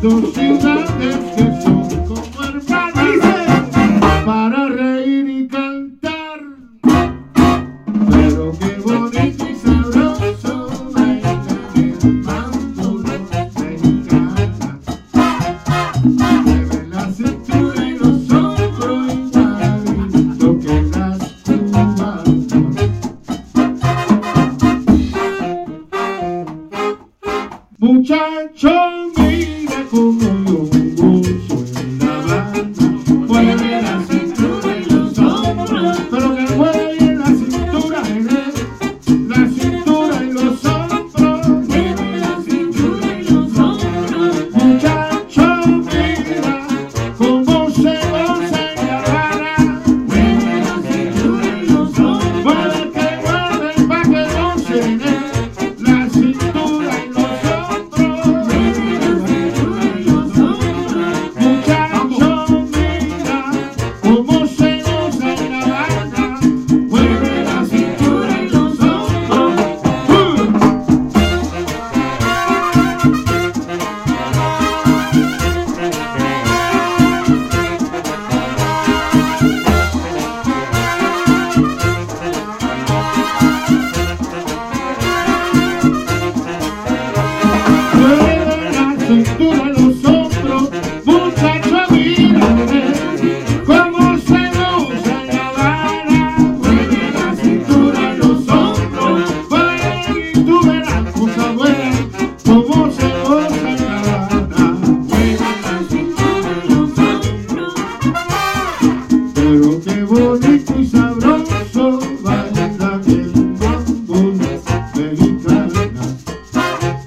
dos ciudades que son como hermanas para reír y cantar. Pero qué bonito y sabroso bailan el mambo los mexicanos. Mueven la cintura y los hombros igualito que las cubanas. Muchacho, mira como yo gozo en La Habana. Mueve la cintura y los hombros, pero que mueve bien la cintura, la cintura y los hombros. Mueve la cintura y los hombros. Muchacho, mira cómo se goza en La Habana. Mueve la cintura y los hombros. Mueve que mueve pa' que gocen la cintura y los hombros. Cintura los hombros, muchacho, mira cómo se goza en La Habana. Mueve la cintura y los hombros, y tú verás cosa buena, cómo se goza en La Habana. Mueve la cintura y los hombros, pero qué bonito y sabroso bailan el mambo los mexicanos.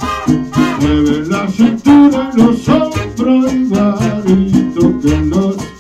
Mueve la cintura y los hombros igualito que los